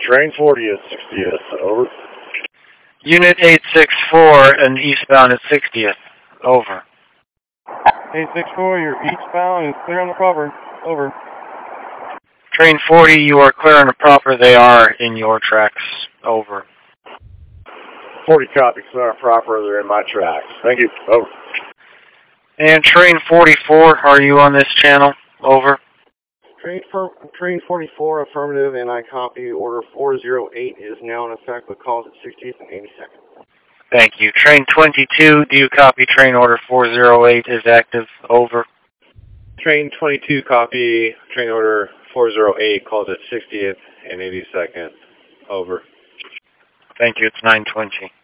Train 40 is 60th. Over. Unit 864 and eastbound at 60th. Over. 864, you're eastbound and clear on the proper. Over. Train 40, you are clear on the proper. They are in your tracks. Over. 40 copy, clear on proper. They're in my tracks. Thank you. Over. And train 44, are you on this channel? Over. Train 44, affirmative, and I copy. Order 408 is now in effect with calls at 60th and 82nd. Thank you. Train 22, do you copy? Train order 408 is active. Over. Train 22, copy. Train order 408, calls at 60th and 82nd. Over. Thank you. It's 9:20.